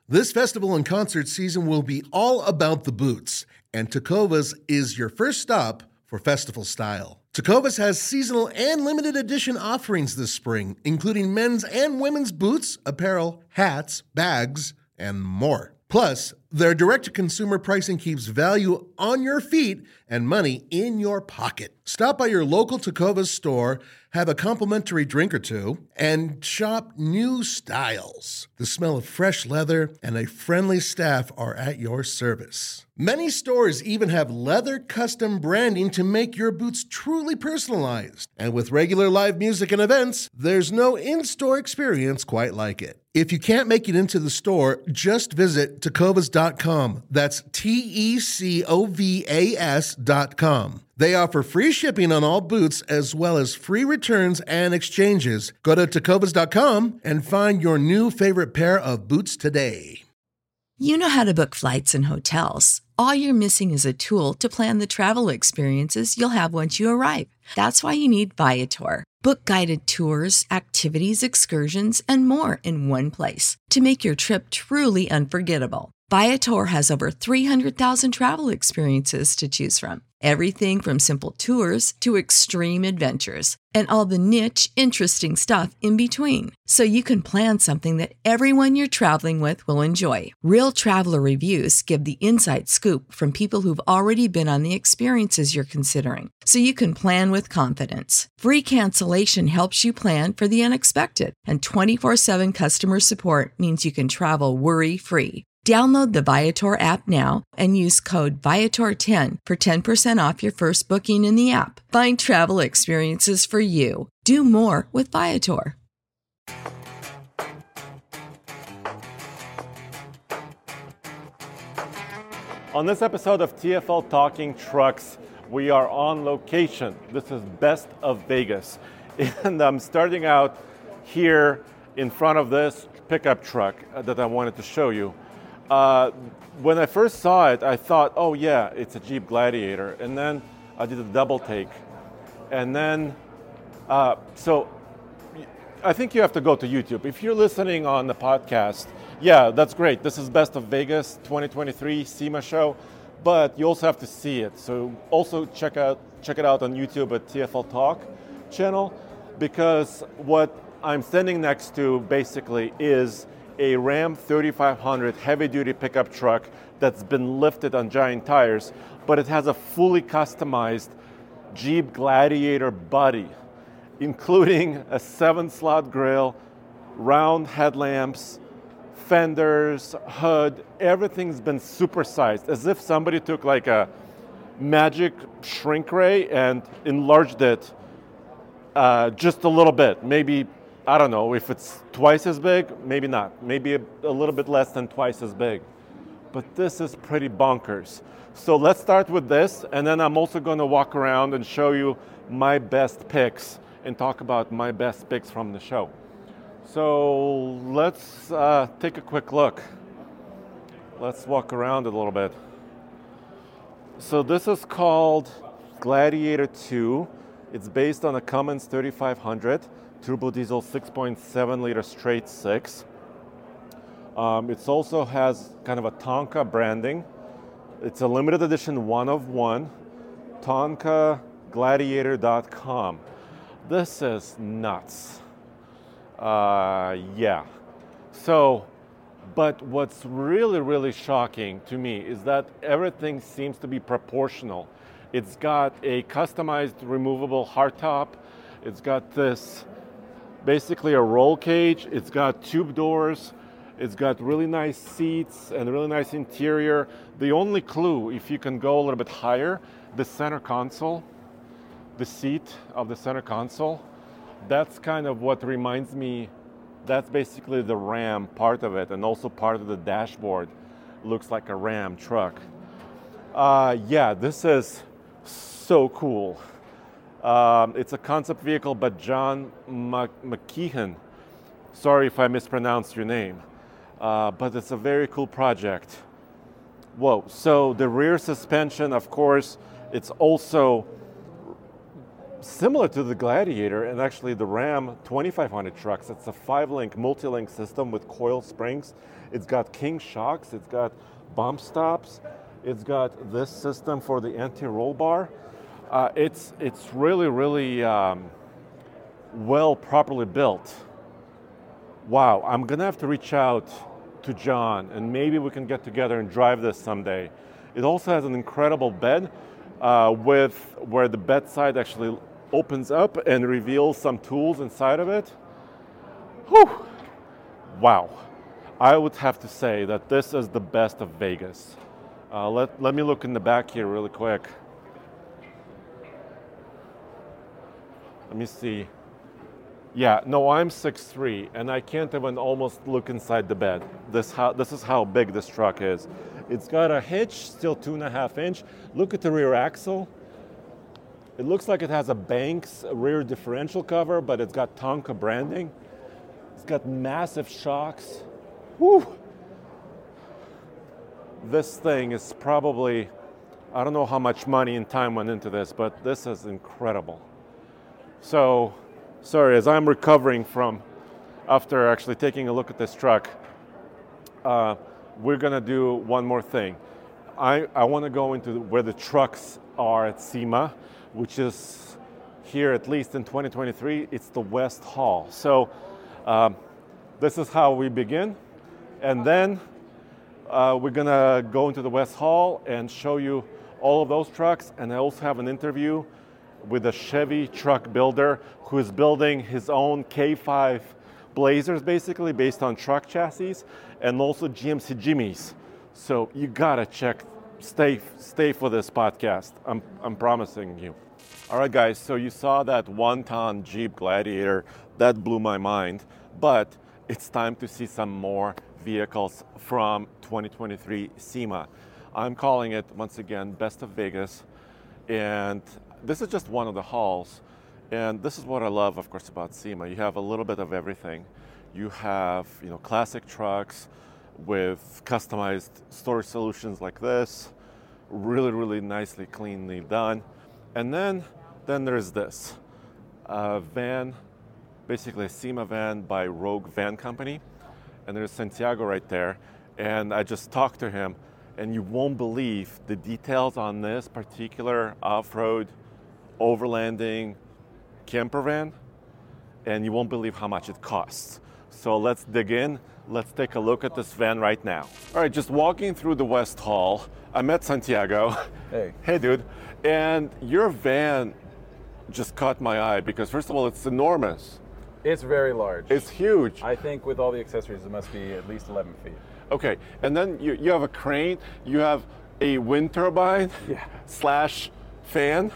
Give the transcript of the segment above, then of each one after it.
This festival and concert season will be all about the boots, and Tecovas is your first stop for festival style. Tecovas has seasonal and limited edition offerings this spring, including men's and women's boots, apparel, hats, bags, and more. Plus, their direct-to-consumer pricing keeps value on your feet and money in your pocket. Stop by your local Tecovas store, have a complimentary drink or two, and shop new styles. The smell of fresh leather and a friendly staff are at your service. Many stores even have leather custom branding to make your boots truly personalized. And with regular live music and events, there's no in-store experience quite like it. If you can't make it into the store, just visit tecovas.com. That's TECOVAS.com. They offer free shipping on all boots as well as free returns and exchanges. Go to tecovas.com and find your new favorite pair of boots today. You know how to book flights and hotels. All you're missing is a tool to plan the travel experiences you'll have once you arrive. That's why you need Viator. Book guided tours, activities, excursions, and more in one place to make your trip truly unforgettable. Viator has over 300,000 travel experiences to choose from. Everything from simple tours to extreme adventures and all the niche, interesting stuff in between. So you can plan something that everyone you're traveling with will enjoy. Real traveler reviews give the inside scoop from people who've already been on the experiences you're considering. So you can plan with confidence. Free cancellation helps you plan for the unexpected. And 24/7 customer support means you can travel worry-free. Download the Viator app now and use code Viator10 for 10% off your first booking in the app. Find travel experiences for you. Do more with Viator. On this episode of TFL Talking Trucks, we are on location. This is Best of Vegas. And I'm starting out here in front of this pickup truck that I wanted to show you. When I first saw it, I thought, oh yeah, it's a Jeep Gladiator. And then I did a double take. And then, so I think you have to go to YouTube. If you're listening on the podcast, yeah, that's great. This is Best of Vegas 2023 SEMA show, but you also have to see it. So also check it out on YouTube at TFL Talk channel, because what I'm standing next to basically is a Ram 3500 heavy-duty pickup truck that's been lifted on giant tires, but it has a fully customized Jeep Gladiator body, including a 7-slot grille, round headlamps, fenders, hood. Everything's been supersized, as if somebody took like a magic shrink ray and enlarged it just a little bit. Maybe, I don't know, if it's twice as big, maybe not. Maybe a little bit less than twice as big. But this is pretty bonkers. So let's start with this, and then I'm also going to walk around and show you my best picks and talk about my best picks from the show. So let's take a quick look. Let's walk around a little bit. So this is called Gladiator 2. It's based on a Cummins 3500. Turbo diesel 6.7 liter straight six. It also has kind of a Tonka branding. It's a limited edition one of one. TonkaGladiator.com. This is nuts. Yeah. So, but what's really, really shocking to me is that everything seems to be proportional. It's got a customized removable hardtop. It's got this basically a roll cage. It's got tube doors. It's got really nice seats and really nice interior. The only clue, if you can go a little bit higher, the center console, the seat of the center console, that's kind of what reminds me, that's basically the Ram part of it, and also part of the dashboard looks like a Ram truck. Yeah, this is so cool. It's a concept vehicle by John McKeehan. Sorry if I mispronounced your name, but it's a very cool project. Whoa, so the rear suspension, of course, it's also similar to the Gladiator and actually the Ram 2500 trucks. It's a 5-link multi-link system with coil springs. It's got King shocks. It's got bump stops. It's got this system for the anti-roll bar. It's really, really well properly built. Wow, I'm gonna have to reach out to John and maybe we can get together and drive this someday. It also has an incredible bed with where the bedside actually opens up and reveals some tools inside of it. Whew. Wow. I would have to say that this is the best of Vegas. Let me look in the back here really quick. Let me see. Yeah, no, I'm 6'3", and I can't even almost look inside the bed. This is how big this truck is. It's got a hitch, still 2.5 inch. Look at the rear axle. It looks like it has a Banks rear differential cover, but it's got Tonka branding. It's got massive shocks. Woo! This thing is probably, I don't know how much money and time went into this, but this is incredible. So, sorry, as I'm recovering from after actually taking a look at this truck, we're gonna do one more thing. I want to go into where the trucks are at SEMA, which is here at least in 2023. It's the West Hall. So this is how we begin, and then we're gonna go into the West Hall and show you all of those trucks. And I also have an interview with a Chevy truck builder who is building his own K5 Blazers, basically based on truck chassis, and also GMC Jimmys. So you gotta stay for this podcast. I'm promising you. All right, guys. So you saw that 1-ton Jeep Gladiator that blew my mind, but it's time to see some more vehicles from 2023 SEMA. I'm calling it once again Best of Vegas, and this is just one of the halls, and this is what I love, of course, about SEMA. You have a little bit of everything. You have, classic trucks with customized storage solutions like this, really, really nicely, cleanly done. And then there's this van, basically a SEMA van by Rogue Van Company, and there's Santiago right there. And I just talked to him, and you won't believe the details on this particular off-road overlanding camper van, and you won't believe how much it costs. So let's dig in. Let's take a look at this van right now. All right, just walking through the West Hall, I met Santiago. Hey. Hey, dude. And your van just caught my eye because, first of all, it's enormous. It's very large. It's huge. I think with all the accessories, it must be at least 11 feet. Okay, and then you have a crane, you have a wind turbine slash fan.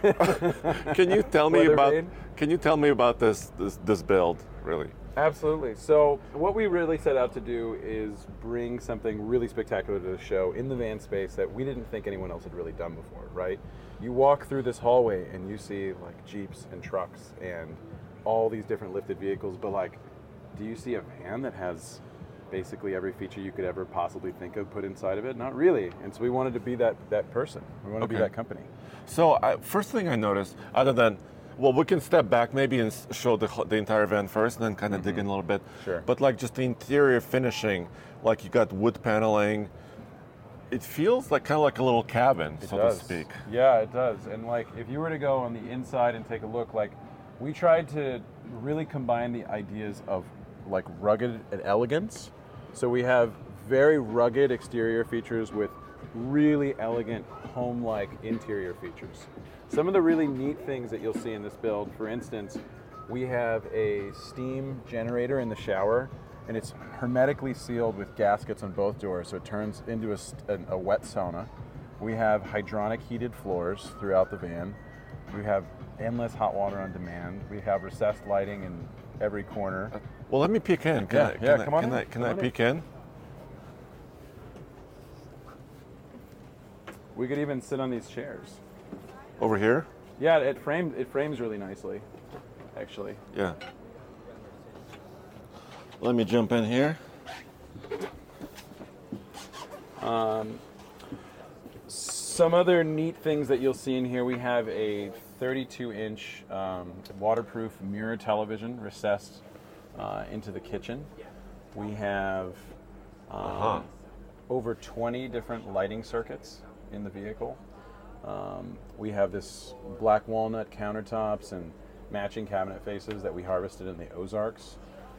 Can you tell me about this build, really? Absolutely. So what we really set out to do is bring something really spectacular to the show in the van space that we didn't think anyone else had really done before, right? You walk through this hallway and you see like Jeeps and trucks and all these different lifted vehicles, but do you see a van that has basically every feature you could ever possibly think of put inside of it? Not really. And so we wanted to be that person. We want to be that company. So first thing I noticed, other than, well, we can step back maybe and show the entire van first and then kind of dig in a little bit. Sure. But just the interior finishing, you got wood paneling, it feels kind of like a little cabin, to speak. Yeah, it does. And if you were to go on the inside and take a look, we tried to really combine the ideas of rugged and elegance. So we have very rugged exterior features with really elegant home-like interior features. Some of the really neat things that you'll see in this build, for instance, we have a steam generator in the shower, and it's hermetically sealed with gaskets on both doors, so it turns into a wet sauna. We have hydronic heated floors throughout the van. We have endless hot water on demand. We have recessed lighting in every corner. Well, let me peek in. Can I peek in? We could even sit on these chairs. Over here? Yeah, it frames really nicely, actually. Yeah. Let me jump in here. Some other neat things that you'll see in here, we have a 32-inch waterproof mirror television recessed into the kitchen. We have over 20 different lighting circuits in the vehicle. We have this black walnut countertops and matching cabinet faces that we harvested in the Ozarks.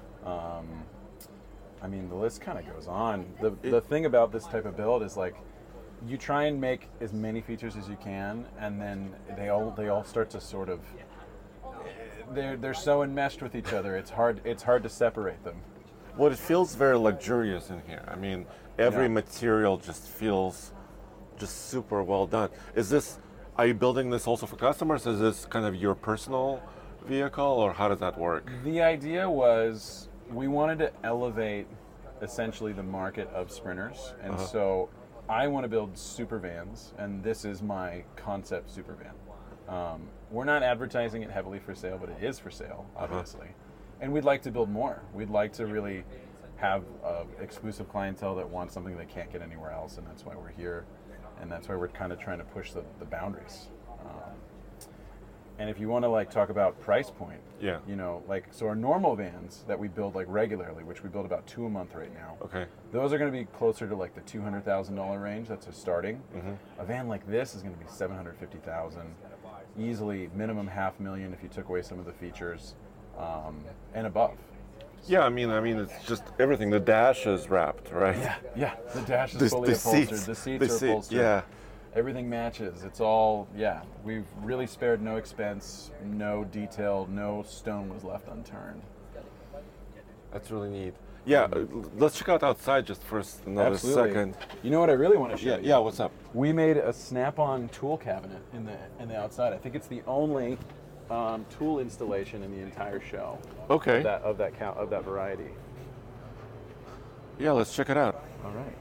I mean, the list kind of goes on. The thing about this type of build is like, you try and make as many features as you can, and then they all start to sort of, they're so enmeshed with each other. It's hard to separate them. Well, it feels very luxurious in here. I mean, every material just feels just super well done. Are you building this also for customers? Is this kind of your personal vehicle, or how does that work? The idea was we wanted to elevate essentially the market of sprinters, and so I want to build super vans, and this is my concept super van. We're not advertising it heavily for sale, but it is for sale, obviously. And we'd like to build more. We'd like to really have exclusive clientele that wants something they can't get anywhere else, and that's why we're here, and that's why we're kind of trying to push the boundaries. And if you want to like talk about price point, you know, like, so our normal vans that we build like regularly, which we build about 2 a month right now, those are going to be closer to like the $200,000 range. That's a starting. A van like this is going to be $750,000, easily minimum $500,000 if you took away some of the features, and above. Yeah, I mean, it's just everything. The dash is wrapped, right? Yeah. The dash is fully upholstered. The seats are upholstered. Yeah. Everything matches. It's all, we've really spared no expense, no detail, no stone was left unturned. That's really neat. Yeah, let's check out outside just for another second. You know what I really want to show you? Yeah, what's up? We made a snap-on tool cabinet in the outside. I think it's the only tool installation in the entire show. Okay. Of that variety. Yeah, let's check it out. All right.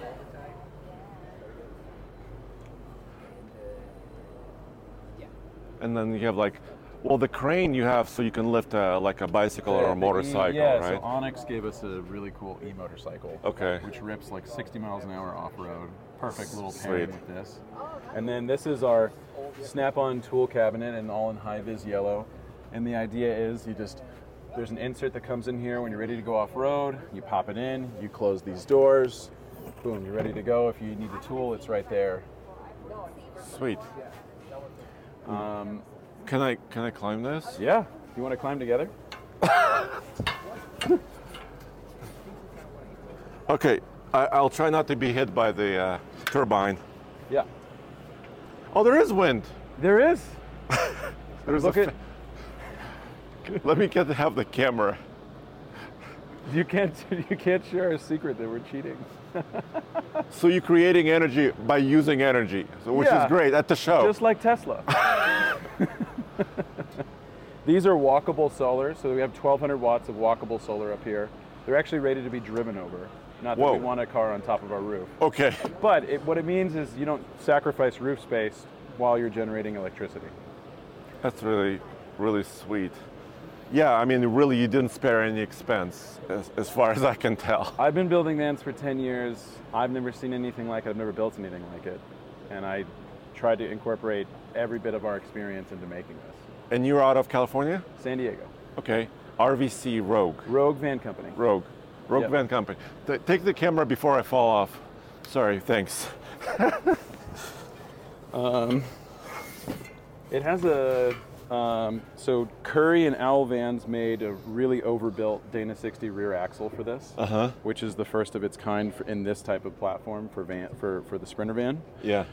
And then you have the crane you have so you can lift like a bicycle or a motorcycle, right? So Onyx gave us a really cool e-motorcycle. Okay. Which rips like 60 miles an hour off-road. Perfect little pairing with this. And then this is our snap-on tool cabinet, and all in high-vis yellow. And the idea is there's an insert that comes in here when you're ready to go off-road. You pop it in, you close these doors, boom, you're ready to go. If you need the tool, it's right there. Sweet. Can I climb this? Yeah. You want to climb together? Okay. I'll try not to be hit by the turbine. Yeah. Oh, there is wind. There is. Let me have the camera. You can't share a secret that we're cheating. So you're creating energy by using energy, which is great at the show. Just like Tesla. These are walkable solar, so we have 1,200 watts of walkable solar up here. They're actually rated to be driven over. Not that we want a car on top of our roof. Okay. But what it means is you don't sacrifice roof space while you're generating electricity. That's really, really sweet. Yeah, I mean, really, you didn't spare any expense, as far as I can tell. I've been building vans for 10 years. I've never seen anything like it. I've never built anything like it. And I tried to incorporate every bit of our experience into making this. And you're out of California? San Diego. Okay. RVC Rogue. Rogue Van Company. Rogue Van Company. Take the camera before I fall off. Sorry, thanks. It has so Curry and Owl Vans made a really overbuilt Dana 60 rear axle for this, which is the first of its kind in this type of platform for the Sprinter van. Yeah.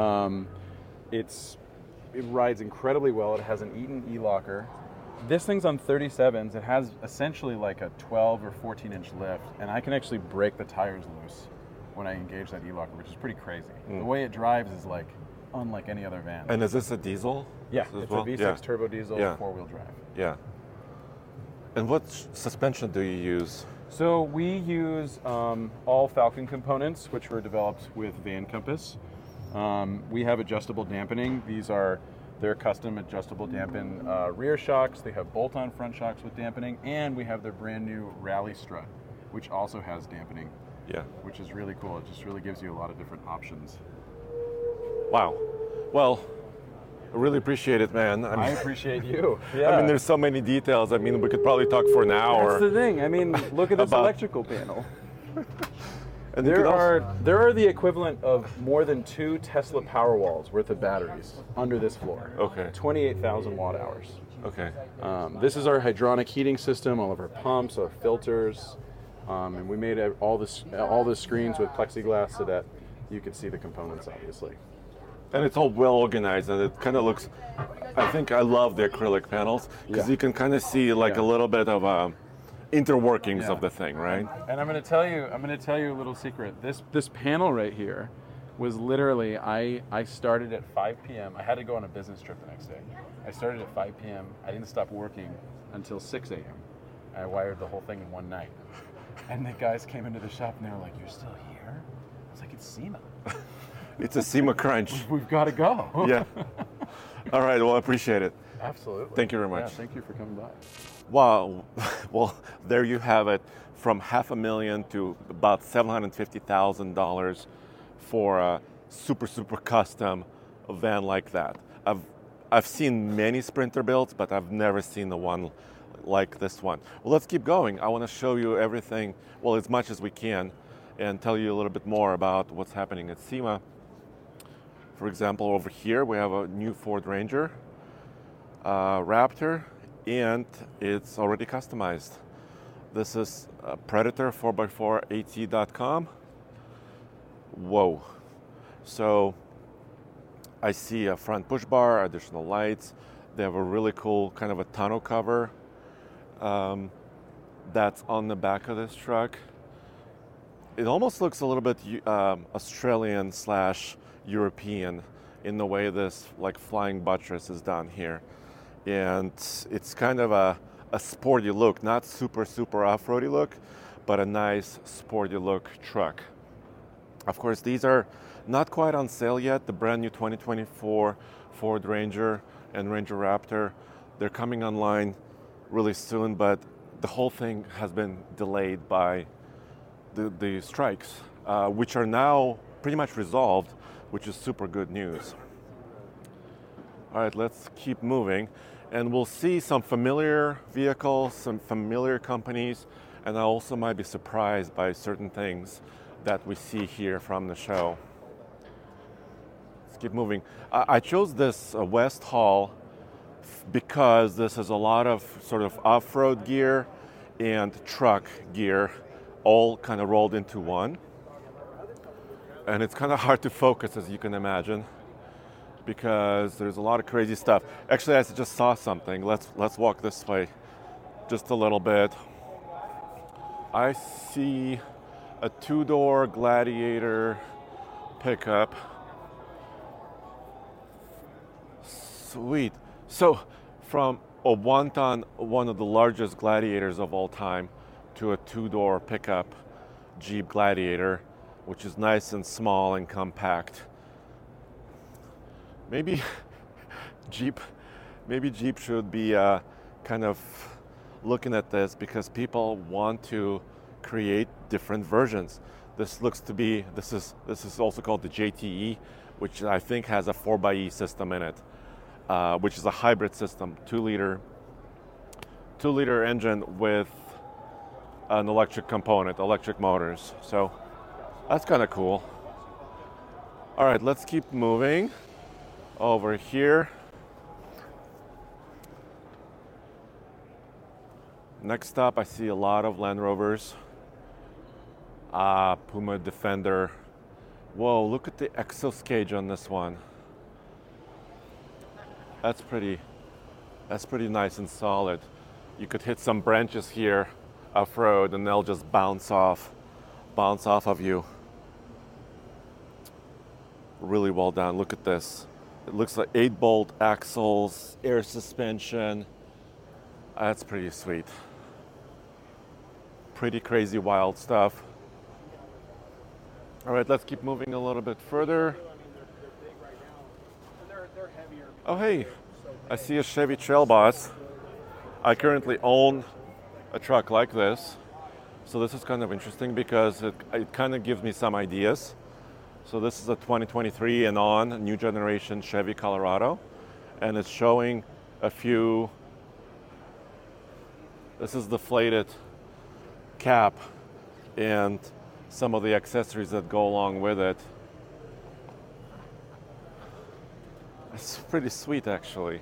It rides incredibly well. It has an Eaton e-locker. This thing's on 37s. It has essentially like a 12 or 14-inch lift, and I can actually break the tires loose when I engage that e-locker, which is pretty crazy. The way it drives is like unlike any other van. And is this a diesel? Yeah, it's a V6 turbo diesel, four-wheel drive. Yeah. And what suspension do you use? So we use all Falcon components, which were developed with Van Compass. We have adjustable dampening. They're custom adjustable dampen rear shocks. They have bolt-on front shocks with dampening, and we have their brand new Rally strut, which also has dampening. Yeah. Which is really cool. It just really gives you a lot of different options. Wow. Well, Really appreciate it, man. I appreciate you. Yeah. I mean, there's so many details. I mean, we could probably talk for an hour. That's the thing. I mean, look at this About- electrical panel. And you could There are the equivalent of more than 2 Tesla Powerwalls worth of batteries under this floor. Okay. 28,000 watt hours. Okay. This is our hydronic heating system, all of our pumps, our filters, and we made all the screens with plexiglass so that you could see the components, obviously. And it's all well organized, and it kind of looks. I think I love the acrylic panels because Yeah. you can kind of see like Yeah. a little bit of interworkings Yeah. of the thing, right? And I'm going to tell you a little secret. This panel right here was literally I started at 5 p.m. I had to go on a business trip the next day. I started at 5 p.m. I didn't stop working until 6 a.m. I wired the whole thing in one night. And the guys came into the shop and they were like, "You're still here?" I was like, "It's SEMA. It's a SEMA crunch. We've got to go." Yeah. All right. Well, I appreciate it. Absolutely. Thank you very much. Yeah, thank you for coming by. Wow. Well, there you have it. From $500,000 to about $750,000 for a super custom van like that. I've seen many Sprinter builds, but I've never seen the one like this one. Well, let's keep going. I want to show you everything, well, as much as we can, and tell you a little bit more about what's happening at SEMA. For example, over here we have a new Ford Ranger Raptor, and it's already customized. This is Predator 4x4at.com. Whoa. So I see a front push bar, additional lights. They have a really cool kind of a tonneau cover that's on the back of this truck. It almost looks a little bit Australian / European in the way this like flying buttress is done here. And it's kind of a sporty look, not super off-roady look, but a nice sporty look truck. Of course, these are not quite on sale yet. The brand new 2024 Ford Ranger and Ranger Raptor, they're coming online really soon, but the whole thing has been delayed by the strikes, which are now pretty much resolved, which is super good news. All right, let's keep moving. And we'll see some familiar vehicles, some familiar companies, and I also might be surprised by certain things that we see here from the show. Let's keep moving. I chose this West Hall because this has a lot of sort of off-road gear and truck gear all kind of rolled into one. And it's kind of hard to focus, as you can imagine, because there's a lot of crazy stuff. Actually, I just saw something. Let's walk this way just a little bit. I see a 2-door Gladiator pickup. Sweet. So from a 1-ton, one of the largest Gladiators of all time, to a 2-door pickup Jeep Gladiator, which is nice and small and compact. Maybe Jeep should be kind of looking at this, because people want to create different versions. This is also called the JTE, which I think has a 4xe system in it, which is a hybrid system, 2-liter engine with an electric component, electric motors. So that's kind of cool. All right, let's keep moving over here. Next up, I see a lot of Land Rovers. Puma Defender. Whoa, look at the exhaust cage on this one. That's pretty nice and solid. You could hit some branches here off-road and they'll just bounce off of you. Really well done. Look at this. It looks like 8-bolt axles, air suspension. That's pretty sweet. Pretty crazy, wild stuff. All right, let's keep moving a little bit further. Oh, hey, I see a Chevy Trail Boss. I currently own a truck like this. So this is kind of interesting because it kind of gives me some ideas. So this is a 2023 and on new generation Chevy Colorado. and it's showing a few. This is deflated cap and some of the accessories that go along with it. It's pretty sweet, actually.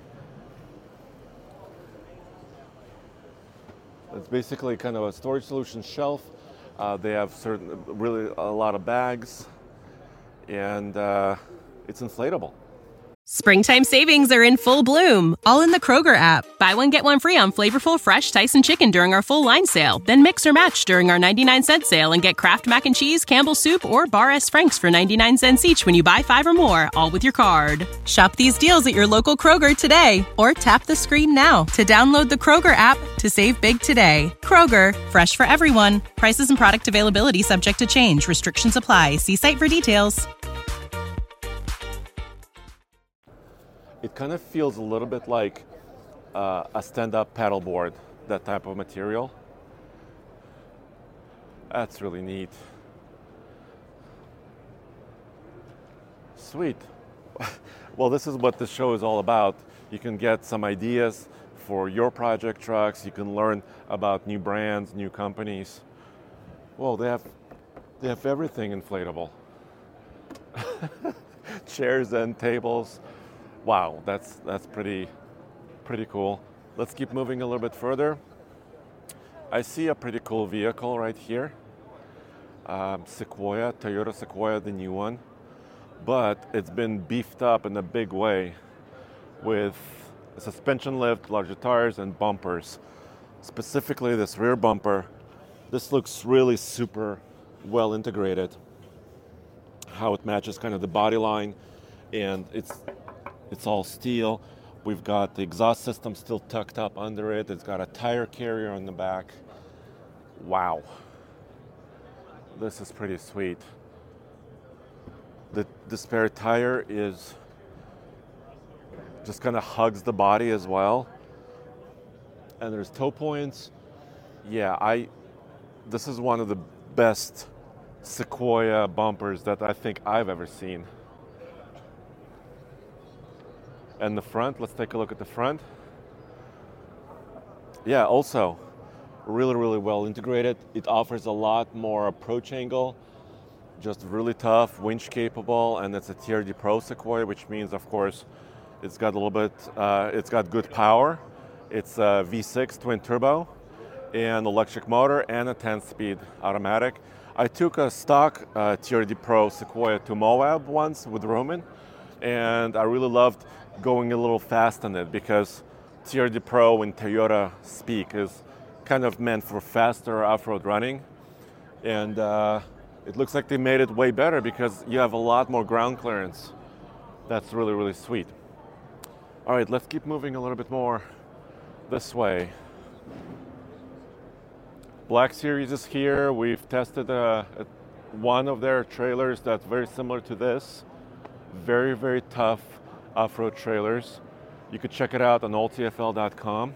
It's basically kind of a storage solution shelf. They have really a lot of bags, and it's inflatable. Springtime savings are in full bloom, all in the Kroger app. Buy one, get one free on flavorful, fresh Tyson chicken during our full line sale. Then mix or match during our 99-cent sale and get Kraft Mac and Cheese, Campbell's Soup, or Bar S. Frank's for 99 cents each when you buy 5 or more, all with your card. Shop these deals at your local Kroger today, or tap the screen now to download the Kroger app to save big today. Kroger, fresh for everyone. Prices and product availability subject to change. Restrictions apply. See site for details. It kind of feels a little bit like a stand-up paddleboard, that type of material. That's really neat. Sweet. Well, this is what the show is all about. You can get some ideas for your project trucks. You can learn about new brands, new companies. Whoa, they have everything inflatable. Chairs and tables. Wow, that's pretty cool. Let's keep moving a little bit further. I see a pretty cool vehicle right here. Sequoia, Toyota Sequoia, the new one. But it's been beefed up in a big way with a suspension lift, larger tires, and bumpers. Specifically this rear bumper. This looks really super well integrated. How it matches kind of the body line, and it's all steel. We've got the exhaust system still tucked up under it. It's got a tire carrier on the back. Wow. This is pretty sweet. The spare tire is just kind of hugs the body as well. And there's toe points. Yeah, this is one of the best Sequoia bumpers that I think I've ever seen. And the front, let's take a look at the front. Yeah, also really, really well integrated. It offers a lot more approach angle, just really tough, winch capable, and it's a TRD Pro Sequoia, which means, of course, it's got a little bit, it's got good power. It's a V6 twin turbo and electric motor and a 10-speed automatic. I took a stock TRD Pro Sequoia to Moab once with Roman, and I really loved going a little fast on it because TRD Pro in Toyota speak is kind of meant for faster off-road running, and it looks like they made it way better because you have a lot more ground clearance. That's really, really sweet. All right, let's keep moving a little bit more this way. Black Series is here. We've tested one of their trailers that's very similar to this. Very, very tough off-road trailers. You could check it out on alltfl.com.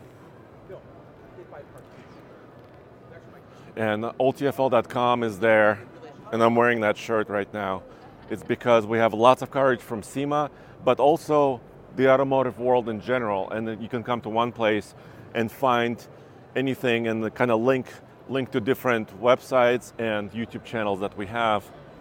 And alltfl.com is there, and I'm wearing that shirt right now. It's because we have lots of coverage from SEMA, but also the automotive world in general, and then you can come to one place and find anything and kind of link to different websites and YouTube channels that we have.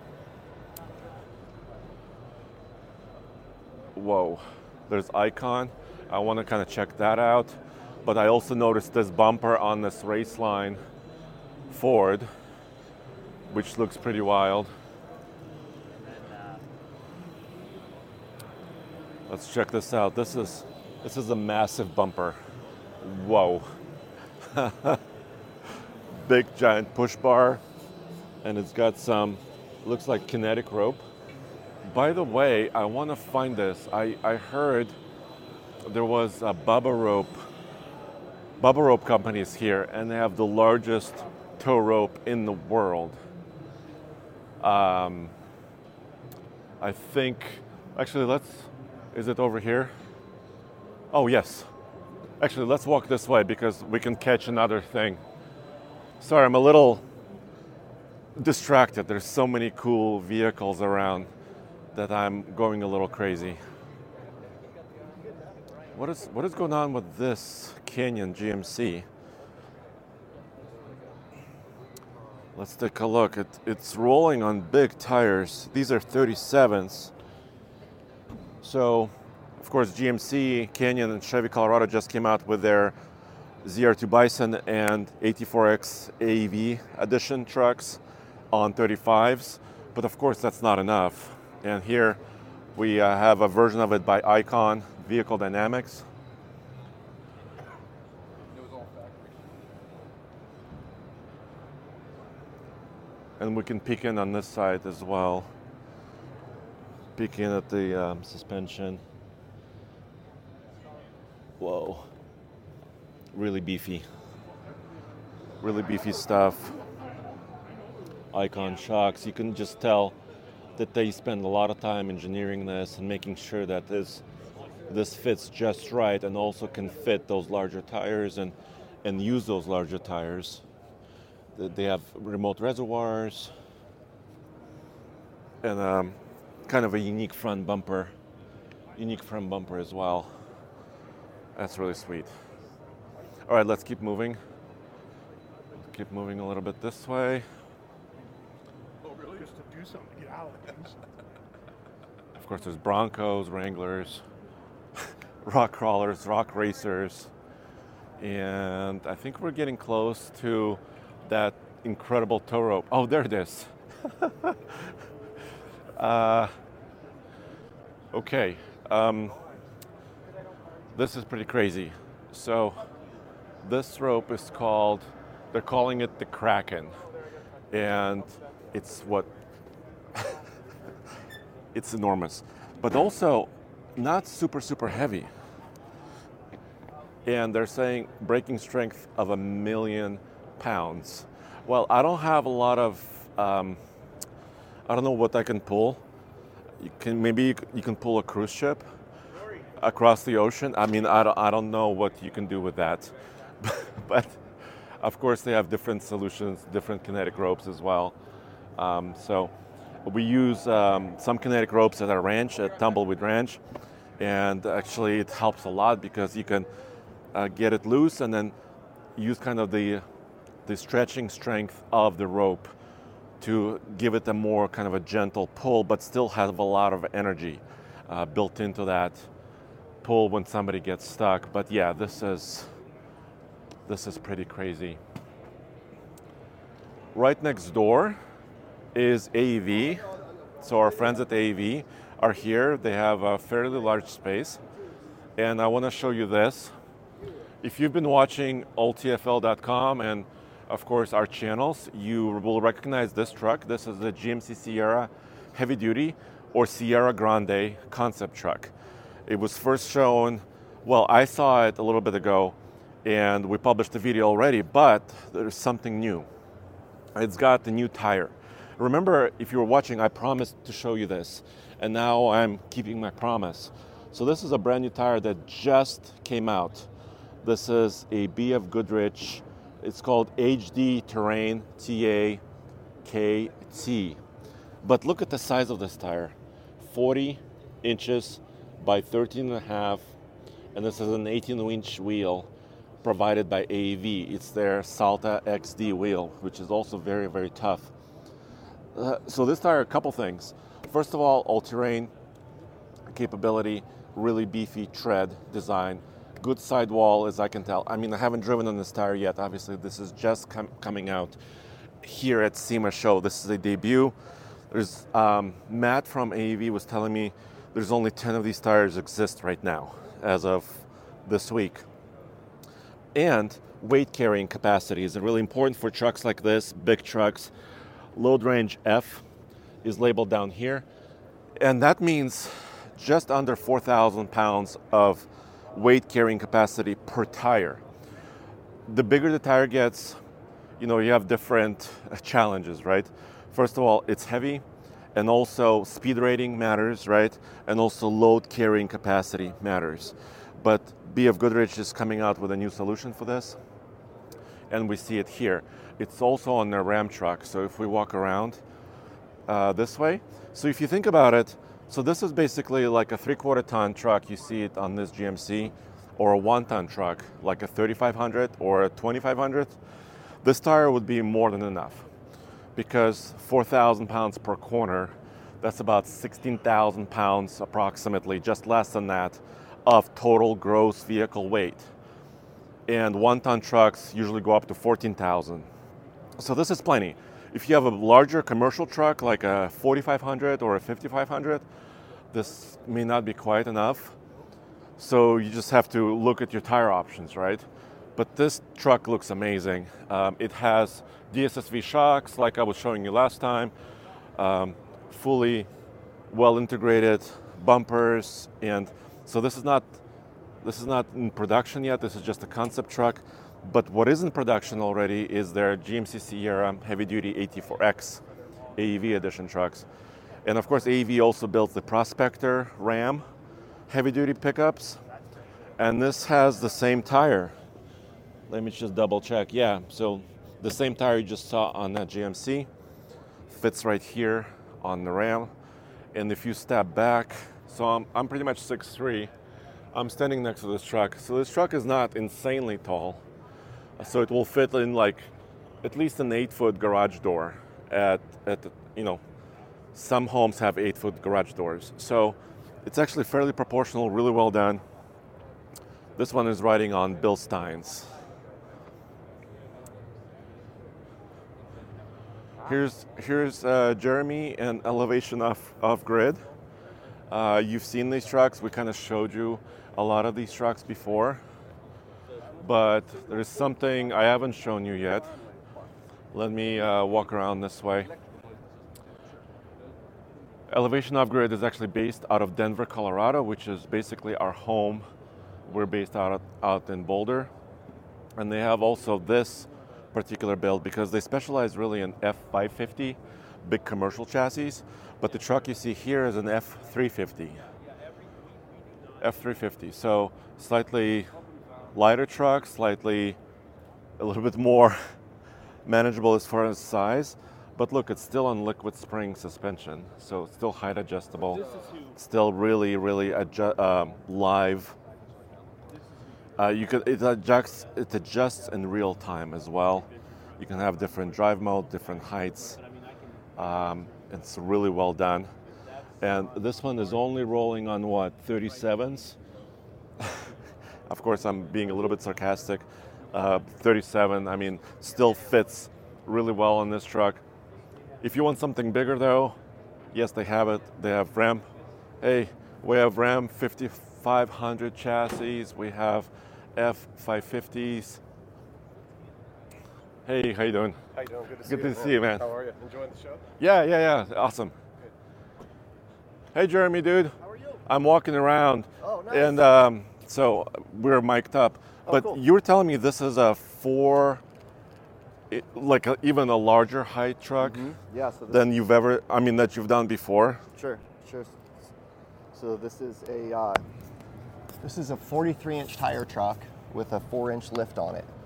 Whoa, there's Icon. I want to kind of check that out. But I also noticed this bumper on this Raceline Ford, which looks pretty wild. Let's check this out. This is a massive bumper. Whoa. Big giant push bar, and it's got some, looks like kinetic rope. By the way, I want to find this. I heard there was a Bubba Rope companies here, and they have the largest tow rope in the world. I think, actually is it over here? Oh yes. Actually, let's walk this way because we can catch another thing. Sorry, I'm a little distracted. There's so many cool vehicles around that I'm going a little crazy. What is going on with this Canyon GMC? Let's take a look. It's rolling on big tires. These are 37s. So, of course, GMC, Canyon, and Chevy Colorado just came out with their ZR2 Bison and AT4X AEV edition trucks on 35s. But of course, that's not enough. And here we have a version of it by Icon Vehicle Dynamics. And we can peek in on this side as well. Peek in at the suspension. Whoa. Really beefy stuff. Icon shocks. You can just tell that they spend a lot of time engineering this and making sure that this fits just right and also can fit those larger tires and use those larger tires. They have remote reservoirs and kind of a unique front bumper as well. That's really sweet. All right, let's keep moving. Keep moving a little bit this way. Oh, really? Just to do something, get out of things. Of course, there's Broncos, Wranglers, rock crawlers, rock racers, and I think we're getting close to that incredible tow rope. Oh, there it is. Okay. This is pretty crazy. So this rope is they're calling it the Kraken. And it's it's enormous. But also not super heavy. And they're saying braking strength of 1,000,000 pounds. Well, I don't have a lot of, I don't know what I can pull. Maybe you can pull a cruise ship across the ocean. I mean, I don't know what you can do with that. But of course they have different solutions, different kinetic ropes as well. So we use some kinetic ropes at our ranch, at Tumbleweed Ranch. And actually it helps a lot because you can get it loose and then use kind of the stretching strength of the rope to give it a more kind of a gentle pull, but still have a lot of energy built into that pull when somebody gets stuck. But yeah, this is pretty crazy. Right next door is AEV. So our friends at AEV are here. They have a fairly large space. And I want to show you this. If you've been watching alltfl.com and of course our channels, you will recognize this truck. This is the GMC Sierra Heavy Duty or Sierra Grande concept truck. It was first shown, well, I saw it a little bit ago and we published a video already, but there's something new. It's got the new tire. Remember, if you were watching, I promised to show you this, and now I'm keeping my promise. So this is a brand new tire that just came out. This is a BF Goodrich. It's called HD Terrain TAKT. But look at the size of this tire. 40 inches by 13.5, and this is an 18-inch wheel provided by AEV. It's their Salta XD wheel, which is also very, very tough. So this tire, a couple things. First of all, all-terrain capability, really beefy tread design, good sidewall as I can tell. I mean, I haven't driven on this tire yet. Obviously, this is just coming out here at SEMA show. This is a debut. There's Matt from AEV was telling me there's only 10 of these tires exist right now as of this week. And weight carrying capacity is really important for trucks like this, big trucks. Load range F is labeled down here. And that means just under 4,000 pounds of weight carrying capacity per tire. The bigger the tire gets, you have different challenges, right? First of all, it's heavy, and also speed rating matters, right? And also load carrying capacity matters. But BF Goodrich is coming out with a new solution for this, and we see it here. It's also on their Ram truck, so if we walk around this way, so if you think about it, So this is basically like a 3/4 ton truck. You see it on this GMC, or a 1-ton truck, like a 3500 or a 2500. This tire would be more than enough, because 4,000 pounds per corner, that's about 16,000 pounds approximately, just less than that, of total gross vehicle weight. And 1-ton trucks usually go up to 14,000. So this is plenty. If you have a larger commercial truck like a 4500 or a 5500, this may not be quite enough. So you just have to look at your tire options, right? But this truck looks amazing. It has DSSV shocks like I was showing you last time, fully well integrated bumpers, and so this is not in production yet. This is just a concept truck. But what is in production already is their GMC Sierra Heavy Duty AT4X AEV edition trucks. And of course, AEV also built the Prospector Ram heavy duty pickups. And this has the same tire. Let me just double check. Yeah, so the same tire you just saw on that GMC fits right here on the Ram. And if you step back, so I'm pretty much 6'3". I'm standing next to this truck. So this truck is not insanely tall. So it will fit in like at least an 8-foot garage door. Some homes have 8-foot garage doors. So it's actually fairly proportional, really well done. This one is riding on Bilsteins. Here's Jeremy and Elevation Off Grid. You've seen these trucks. We kind of showed you a lot of these trucks before. But there's something I haven't shown you yet. Let me walk around this way. Elevation Off Grid is actually based out of Denver, Colorado, which is basically our home. We're based out in Boulder. And they have also this particular build because they specialize really in F550, big commercial chassis. But the truck you see here is an F350. F350, so slightly lighter truck, a little bit more manageable as far as size. But look, it's still on liquid spring suspension, so it's still height adjustable, still really live. It adjusts in real time as well. You can have different drive mode, different heights. It's really well done. And this one is only rolling on what, 37s? Of course, I'm being a little bit sarcastic. 37, I mean, still fits really well on this truck. If you want something bigger though, yes, they have it. They have Ram. Hey, we have Ram 5500 chassis. We have F550s. Hey, how you doing? How you doing? Good to see Good you. to see you, man. How are you? Enjoying the show? Yeah. Awesome. Hey, Jeremy, dude. How are you? I'm walking around. Oh, nice. And so we're mic'd up. Oh, but cool. you were telling me this is even a larger height truck Yeah. So than that you've done before. Sure. So this is a 43-inch tire truck with a 4-inch lift on it.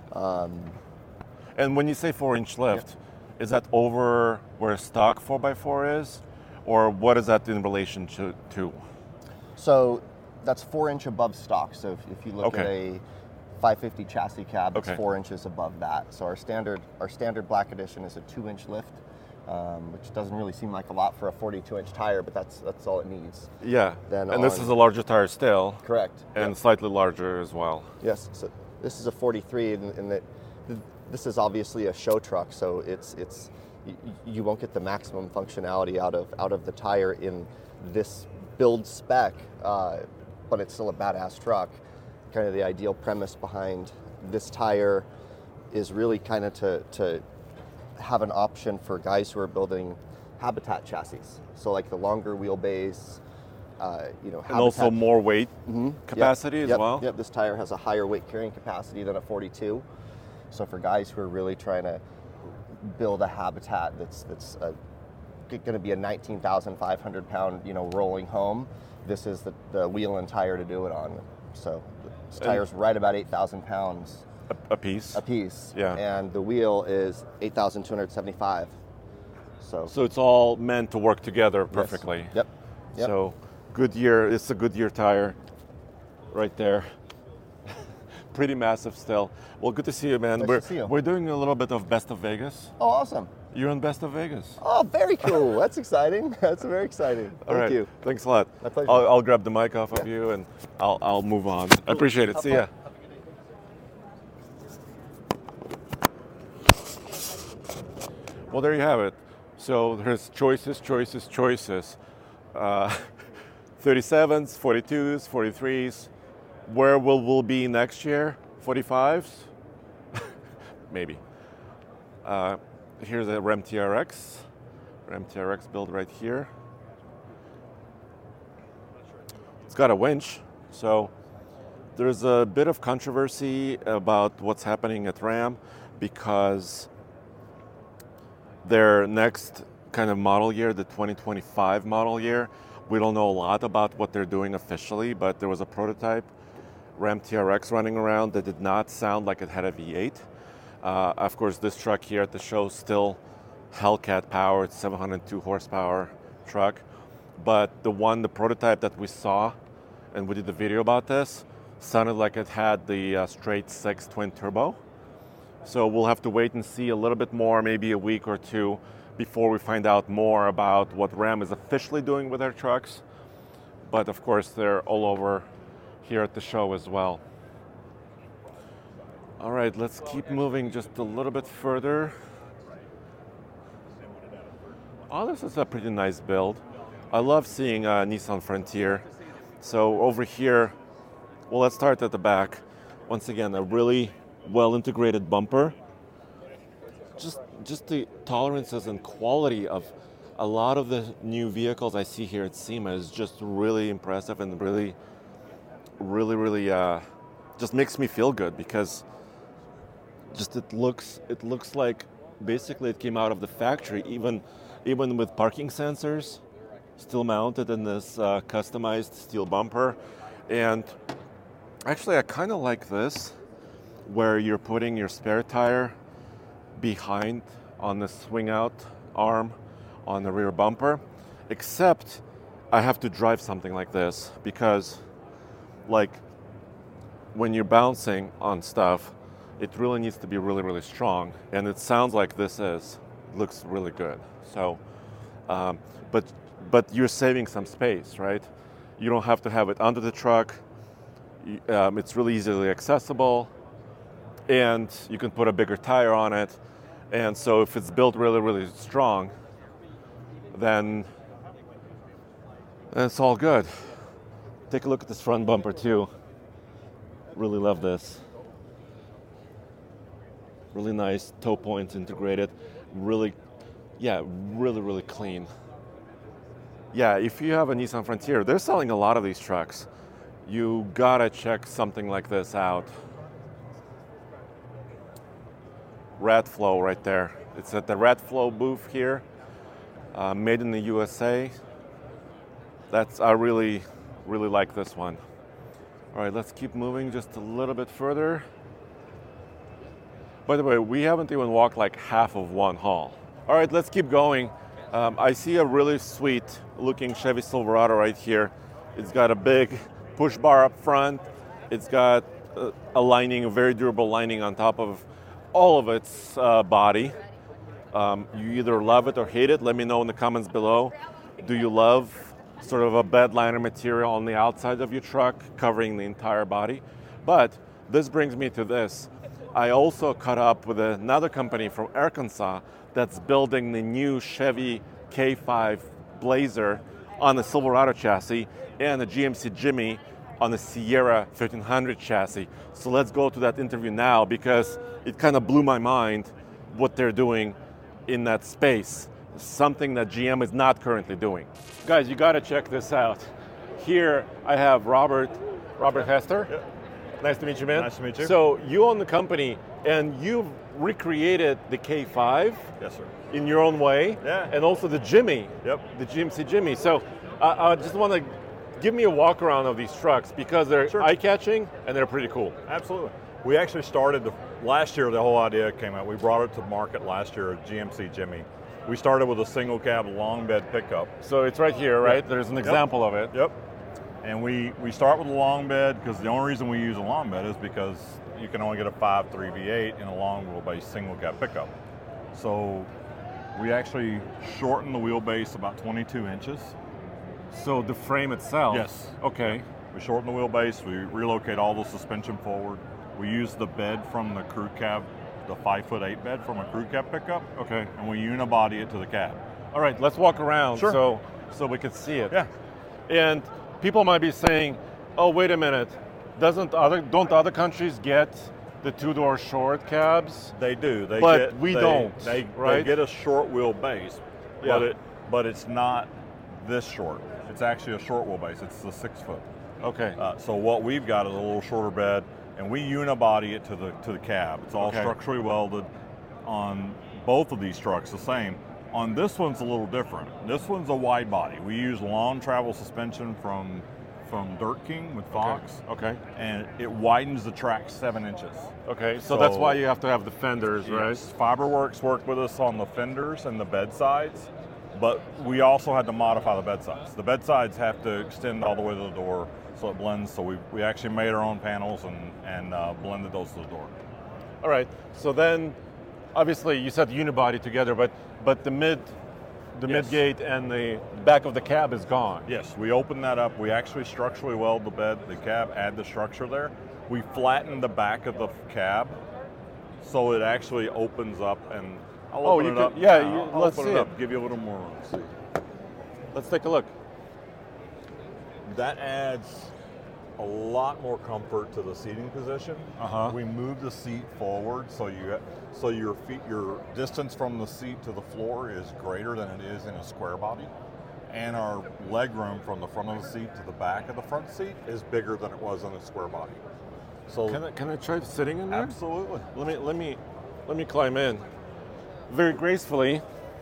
And when you say 4-inch lift, is that over where stock 4x4 is? Or what is that in relation to? So that's 4-inch above stock. So if you look at a 550 chassis cab, it's 4 inches above that. So our standard Black Edition is a 2-inch lift, which doesn't really seem like a lot for a 42-inch tire, but that's all it needs. Yeah. This is a larger tire still. Correct. And slightly larger as well. Yes. So this is a 43, and this is obviously a show truck, so you won't get the maximum functionality out of the tire in this build spec, but it's still a badass truck. Kind of the ideal premise behind this tire is really kind of to have an option for guys who are building habitat chassis. So like the longer wheelbase, and also more weight capacity as well. Yep. This tire has a higher weight carrying capacity than a 42. So for guys who are really trying to build a habitat that's going to be a 19,500 pound rolling home, this is the wheel and tire to do it on. So this tire's right about 8,000 pounds a piece. Yeah. And the wheel is 8,275. So it's all meant to work together perfectly. Yes. Yep. So Goodyear, it's a Goodyear tire right there. Pretty massive still. Well, good to see you, man. Nice to see you. We're doing a little bit of Best of Vegas. Oh, awesome. You're on Best of Vegas. Oh, very cool. That's exciting. That's very exciting. All right. Thank you. Thanks a lot. My pleasure. I'll grab the mic off of you and I'll move on. I appreciate it. See ya. Well, there you have it. So there's choices. 37s, 42s, 43s. Where will we be next year? 45s? Maybe. Here's a Ram TRX. Ram TRX build right here. It's got a winch, so there's a bit of controversy about what's happening at Ram because their next kind of model year, the 2025 model year, we don't know a lot about what they're doing officially, but there was a prototype Ram TRX running around that did not sound like it had a V8. Of course, this truck here at the show is still Hellcat powered, 702 horsepower truck. But the prototype that we saw, and we did the video about this, sounded like it had the straight 6 twin turbo. So we'll have to wait and see a little bit more, maybe a week or two, before we find out more about what Ram is officially doing with their trucks. But of course, they're all over here at the show as well. All right, let's keep moving just a little bit further. Oh, this is a pretty nice build. I love seeing Nissan Frontier. So over here, well, let's start at the back. Once again, a really well-integrated bumper. Just the tolerances and quality of a lot of the new vehicles I see here at SEMA is just really impressive and really just makes me feel good because just it looks like basically it came out of the factory, even with parking sensors still mounted in this customized steel bumper. And actually, I kind of like this, where you're putting your spare tire behind on the swing out arm on the rear bumper, except I have to drive something like this because, like, when you're bouncing on stuff, it really needs to be really strong, and it sounds like looks really good. So, but you're saving some space, right? You don't have to have it under the truck. It's really easily accessible, and you can put a bigger tire on it. And so if it's built really strong, then it's all good. Take a look at this front bumper too. Really love this. Really nice toe points integrated. Really clean. Yeah, if you have a Nissan Frontier, they're selling a lot of these trucks. You gotta check something like this out. Radflow right there. It's at the Radflow booth here, made in the USA. I really like this one. All right, let's keep moving just a little bit further. By the way, we haven't even walked like half of one hall. All right, let's keep going. I see a really sweet looking Chevy Silverado right here. It's got a big push bar up front. It's got a very durable lining on top of all of its body. You either love it or hate it. Let me know in the comments below. Do you love sort of a bed liner material on the outside of your truck covering the entire body? But this brings me to this. I also caught up with another company from Arkansas that's building the new Chevy K5 Blazer on the Silverado chassis and the GMC Jimmy on the Sierra 1500 chassis. So let's go to that interview now because it kind of blew my mind what they're doing in that space. Something that GM is not currently doing. Guys, you gotta check this out. Here I have Robert Hester. Yep. Nice to meet you, man. Nice to meet you. So you own the company and you've recreated the K5 Yes, sir. in your own way. Yeah. And also the Jimmy. Yep. The GMC Jimmy. So I just want to give me a walk around of these trucks because they're Sure. eye-catching and they're pretty cool. Absolutely. We actually started last year, the whole idea came out. We brought it to market last year, a GMC Jimmy. We started with a single cab long bed pickup. So it's right here, right? Yep. There's an Yep. example of it. Yep. And we start with a long bed because the only reason we use a long bed is because you can only get a 5.3 V8 in a long wheelbase single cab pickup. So we actually shorten the wheelbase about 22 inches. So the frame itself. Yes. Okay. We shorten the wheelbase, we relocate all the suspension forward. We use the bed from the crew cab, the 5'8" bed from a crew cab pickup. Okay. And we unibody it to the cab. All right, let's walk around Sure. so we can see it. Yeah. And people might be saying, "Oh, wait a minute. Don't other countries get the two-door short cabs?" They do. But we don't, They right? get a short wheelbase, Yeah. but it's not this short. It's actually a short wheelbase. It's the 6 foot. Okay. So what we've got is a little shorter bed, and we unibody it to the cab. It's all Okay. structurally welded on both of these trucks. The same. On this one's a little different. This one's a wide body. We use long travel suspension from Dirt King with Fox. Okay. And it widens the track 7 inches. Okay. So that's why you have to have the fenders, right? Yes. Fiberworks worked with us on the fenders and the bed sides, but we also had to modify the bed sides. The bed sides have to extend all the way to the door so it blends. So we actually made our own panels and blended those to the door. All right. So then, obviously, you said unibody together, but the Yes. mid-gate and the back of the cab is gone. Yes, we open that up. We actually structurally weld the bed, the cab, add the structure there. We flatten the back of the cab so it actually opens up, and I'll open it up. Let's open see it up. it. Give you a little more room. See. Let's take a look. That adds a lot more comfort to the seating position. We move the seat forward so your distance from the seat to the floor is greater than it is in a square body, and our leg room from the front of the seat to the back of the front seat is bigger than it was in a square body. So Can I try sitting in there? absolutely. Let me climb in very gracefully.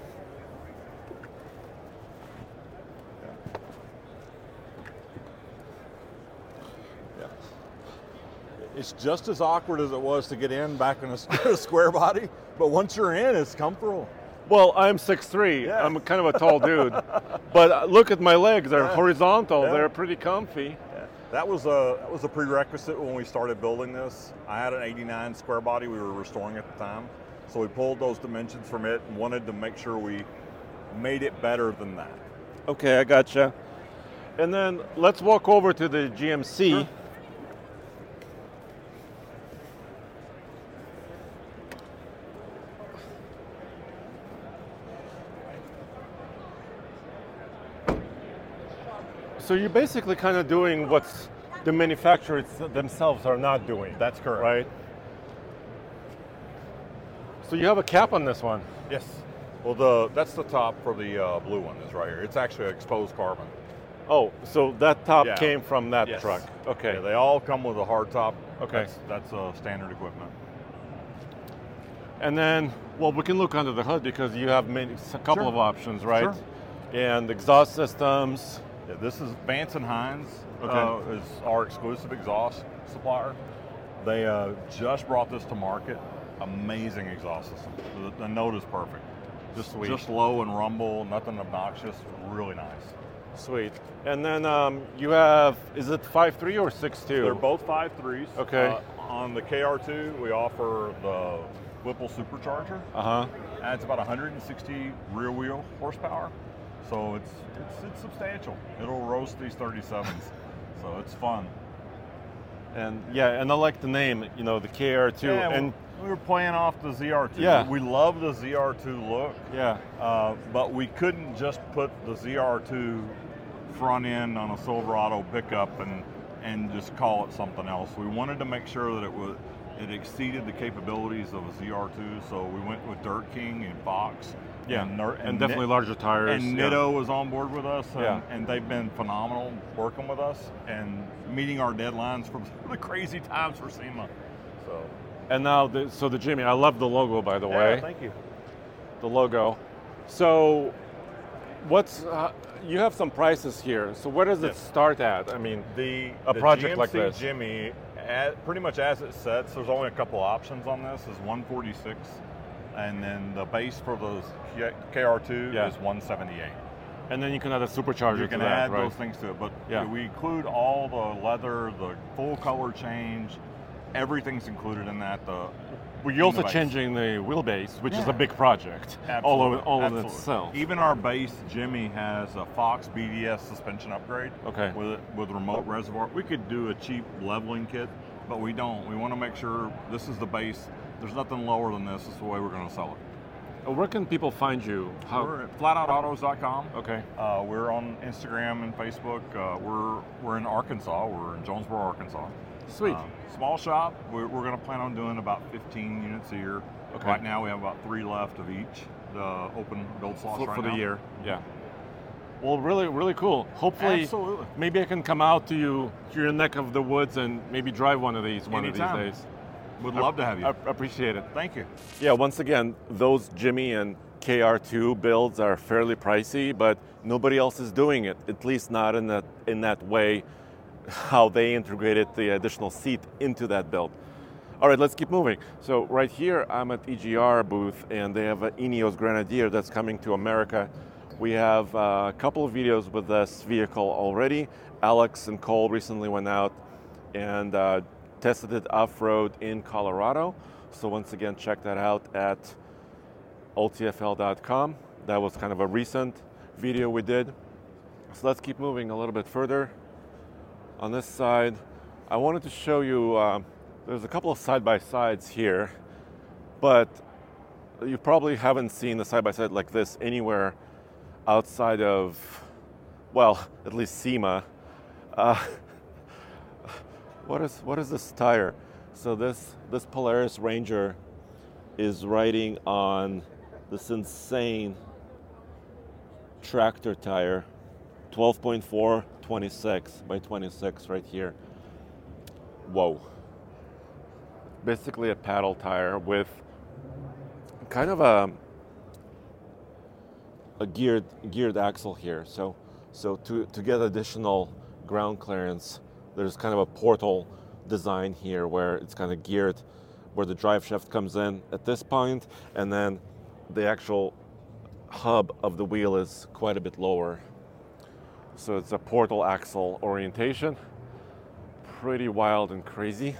It's just as awkward as it was to get in back in a square body, but once you're in, it's comfortable. Well, I'm 6'3". Yeah. I'm kind of a tall dude, but look at my legs. They're horizontal. Yeah. They're pretty comfy. That was a prerequisite when we started building this. I had an 89 square body we were restoring at the time, so we pulled those dimensions from it and wanted to make sure we made it better than that. Okay, I gotcha. And then let's walk over to the GMC. Sure. So you're basically kind of doing what the manufacturers themselves are not doing. That's correct. Right? So you have a cap on this one. Yes. Well, that's the top for the blue one is right here. It's actually exposed carbon. Oh, so that top Yeah. came from that Yes. truck. Okay. Yeah, they all come with a hard top. Okay. That's standard equipment. And then, well, we can look under the hood because you have a couple Sure. of options, right? Sure. And exhaust systems. Yeah, this is Vance and Hines. Okay. Is our exclusive exhaust supplier. They just brought this to market. Amazing exhaust system. The note is perfect. Just low and rumble, nothing obnoxious. Really nice. Sweet. And then you have, is it 5.3 or 6.2? They're both 5.3s. Okay. On the KR2, we offer the Whipple supercharger. Adds about 160 rear wheel horsepower. So it's substantial. It'll roast these 37s. So it's fun. And yeah, and I like the name, you know, the KR2. Yeah, and we were playing off the ZR2. Yeah. We love the ZR2 look. yeah, But we couldn't just put the ZR2 front end on a Silverado pickup and just call it something else. We wanted to make sure that it exceeded the capabilities of a ZR2, so we went with Dirt King and Fox. yeah, And and definitely larger tires. And yeah. Nitto was on board with us, Yeah. and they've been phenomenal working with us and meeting our deadlines for the crazy times for SEMA. So, And now, so the Jimmy, I love the logo, by the way. yeah, thank you. The logo. So, you have some prices here. So where does it Yes. start at? I mean, The project GMC like this. Jimmy, pretty much as it sets, there's only a couple options on this. Is 146 and then the base for the KR2 Yeah. is 178. And then you can add a supercharger You can to that, add right? those things to it, but Yeah. we include all the leather, the full color change, everything's included in that. Well, you're also in the base. changing the wheelbase, which is a Yeah. big project, Absolutely. all in Absolutely. itself. Even our base Jimmy has a Fox BDS suspension upgrade. Okay. With remote reservoir. We could do a cheap leveling kit, but we don't. We want to make sure this is the base. There's nothing lower than this. This is the way we're going to sell it. Where can people find you? We're at flatOutAutos.com. Okay. We're on Instagram and Facebook. We're in Arkansas. We're in Jonesboro, Arkansas. Sweet. Small shop. We're going to plan on doing about 15 units a year. Okay. Right now we have about 3 left of each. The open build slots right for the now. year. Yeah. Well, really, really cool. Hopefully, Absolutely. maybe I can come out to your neck of the woods and maybe drive one of these Anytime. of these days. Would love to have you. I appreciate it. Thank you. Yeah, once again, those Jimmy and KR2 builds are fairly pricey, but nobody else is doing it, at least not in that way, how they integrated the additional seat into that build. All right, let's keep moving. So right here, I'm at EGR booth, and they have an Ineos Grenadier that's coming to America. We have a couple of videos with this vehicle already. Alex and Cole recently went out and tested it off-road in Colorado. So once again, check that out at oltfl.com. That was kind of a recent video we did. So let's keep moving a little bit further. On this side, I wanted to show you, there's a couple of side-by-sides here, but you probably haven't seen a side-by-side like this anywhere outside of, well, at least SEMA. What is this tire? So this Polaris Ranger is riding on this insane tractor tire, 12.4 26 by 26 right here. Whoa. Basically a paddle tire with kind of a geared axle here. So to get additional ground clearance, there's kind of a portal design here where it's kind of geared, where the drive shaft comes in at this point, and then the actual hub of the wheel is quite a bit lower. So it's a portal axle orientation. Pretty wild and crazy.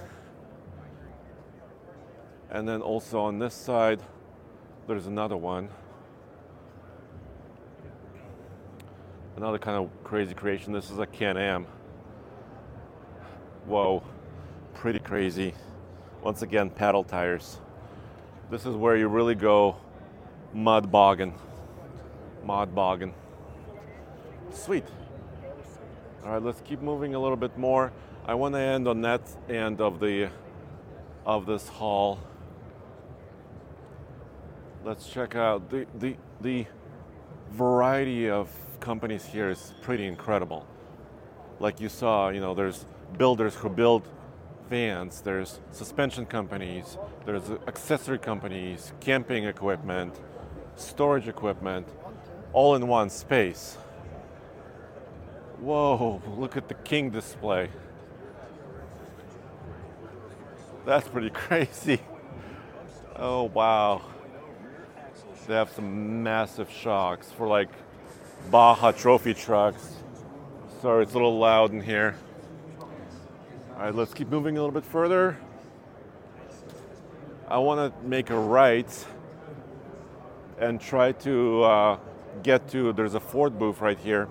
And then also on this side, there's another one. Another kind of crazy creation. This is a Can-Am. Whoa, pretty crazy. Once again, paddle tires. This is where you really go mud bogging. Sweet. All right, let's keep moving a little bit more. I want to end on that end of this hall. Let's check out the variety of companies here is pretty incredible. Like you saw, there's builders who build vans, there's suspension companies, there's accessory companies, camping equipment, storage equipment, all in one space. Whoa, look at the King display. That's pretty crazy. Oh, wow. They have some massive shocks for like Baja trophy trucks. Sorry, it's a little loud in here. All right, let's keep moving a little bit further. I want to make a right and try to get to, there's a Ford booth right here.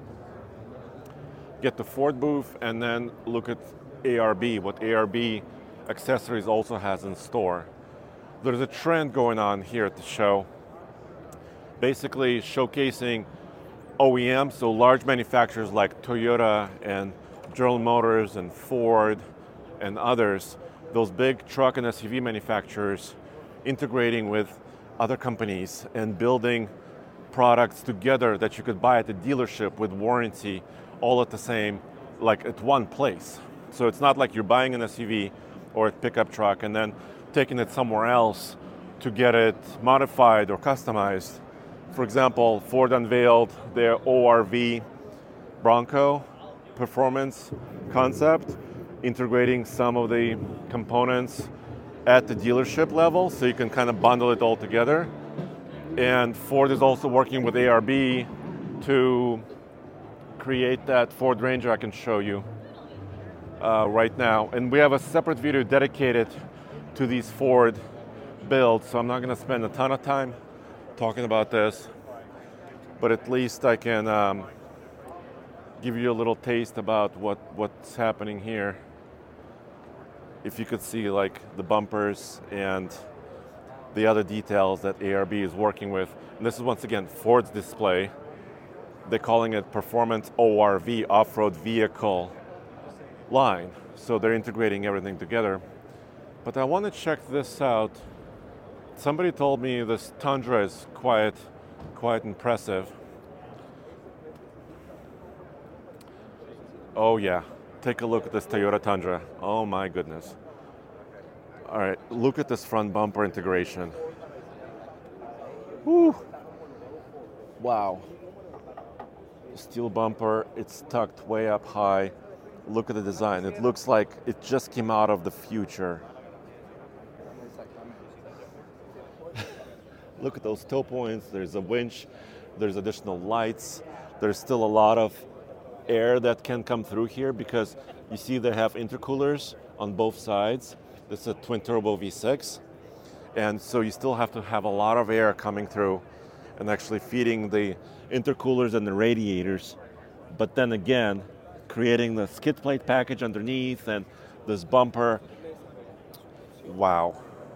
Get the Ford booth and then look at ARB, what ARB accessories also has in store. There's a trend going on here at the show, basically showcasing OEMs, so large manufacturers like Toyota and General Motors and Ford and others, those big truck and SUV manufacturers integrating with other companies and building products together that you could buy at the dealership with warranty, all at the same, like at one place. So it's not like you're buying an SUV or a pickup truck and then taking it somewhere else to get it modified or customized. For example, Ford unveiled their ORV Bronco performance concept, integrating some of the components at the dealership level, so you can kind of bundle it all together. And Ford is also working with ARB to create that Ford Ranger I can show you right now. And we have a separate video dedicated to these Ford builds, so I'm not going to spend a ton of time talking about this, but at least I can give you a little taste about what's happening here. If you could see like the bumpers and the other details that ARB is working with. And this is once again Ford's display. They're calling it Performance ORV, Off-Road Vehicle line. So they're integrating everything together. But I want to check this out. Somebody told me this Tundra is quite impressive. Oh yeah, take a look at this Toyota Tundra. Oh my goodness. All right, look at this front bumper integration. Woo! Wow. Steel bumper, it's tucked way up high. Look at the design. It looks like it just came out of the future. Look at those tow points. There's a winch. There's additional lights. There's still a lot of air that can come through here because you see they have intercoolers on both sides. This is a twin turbo V6. And so you still have to have a lot of air coming through and actually feeding the intercoolers and the radiators. But then again, creating the skid plate package underneath and this bumper. Wow.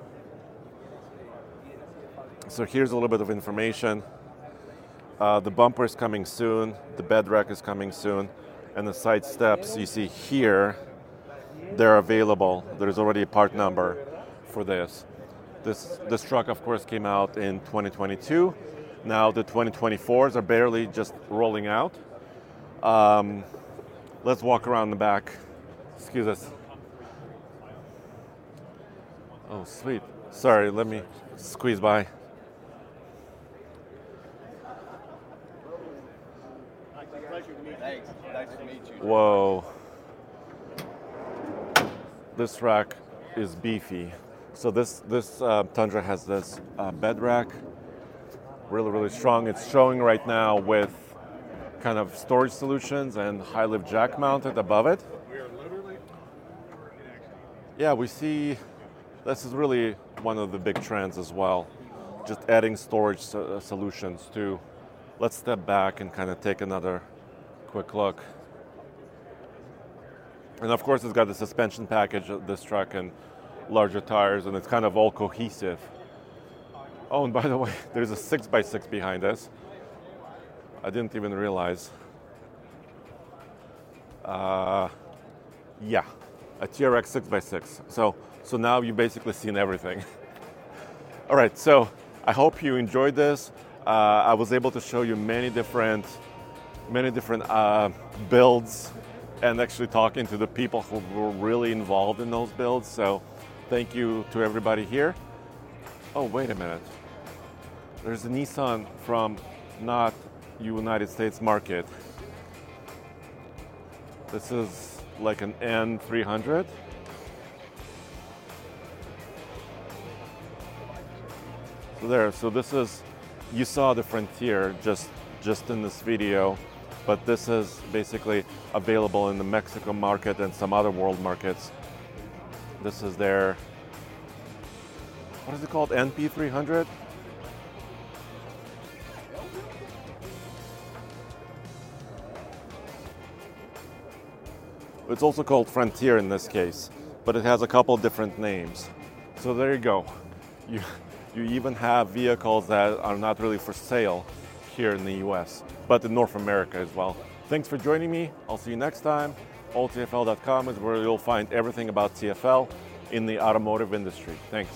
So here's a little bit of information. The bumper is coming soon, the bed rack is coming soon, and the side steps you see here, they're available. There's already a part number for this. This truck, of course, came out in 2022. Now the 2024s are barely just rolling out. Let's walk around the back. Excuse us. Oh, sweet. Sorry, let me squeeze by. Whoa. This rack is beefy. So this Tundra has this bed rack, really strong. It's showing right now with kind of storage solutions and high lift jack mounted above it. Yeah, we see this is really one of the big trends as well. Just adding storage solutions too. Let's step back and kind of take another quick look. And of course, it's got the suspension package of this truck and larger tires, and it's kind of all cohesive. Oh, and by the way, there's a 6x6 behind us. I didn't even realize. Yeah, a TRX 6x6. So now you've basically seen everything. All right, so I hope you enjoyed this. I was able to show you many different builds and actually talking to the people who were really involved in those builds. So thank you to everybody here. Oh, wait a minute. There's a Nissan from not United States market. This is like an N300. So this is, you saw the Frontier just in this video, but this is basically available in the Mexico market and some other world markets. This is their, what is it called, NP300? It's also called Frontier in this case, but it has a couple different names. So there you go. You even have vehicles that are not really for sale here in the US, but in North America as well. Thanks for joining me. I'll see you next time. alltfl.com is where you'll find everything about TFL in the automotive industry. Thanks.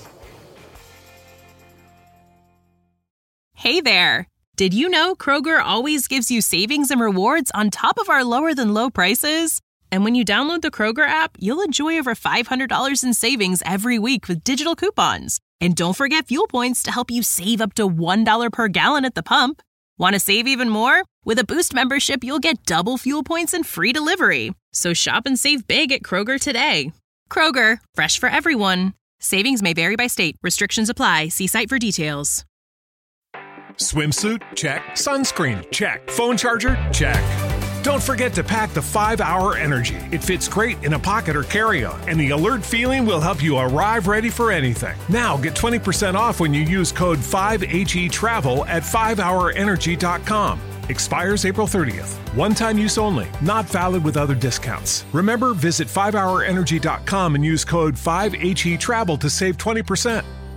Hey there. Did you know Kroger always gives you savings and rewards on top of our lower than low prices? And when you download the Kroger app, you'll enjoy over $500 in savings every week with digital coupons. And don't forget fuel points to help you save up to $1 per gallon at the pump. Want to save even more? With a Boost membership, you'll get double fuel points and free delivery. So shop and save big at Kroger today. Kroger, fresh for everyone. Savings may vary by state. Restrictions apply. See site for details. Swimsuit? Check. Sunscreen? Check. Phone charger? Check. Don't forget to pack the 5-Hour Energy. It fits great in a pocket or carry-on, and the alert feeling will help you arrive ready for anything. Now get 20% off when you use code 5HETRAVEL at 5hourenergy.com. Expires April 30th. One-time use only. Not valid with other discounts. Remember, visit 5hourenergy.com and use code 5HETRAVEL to save 20%.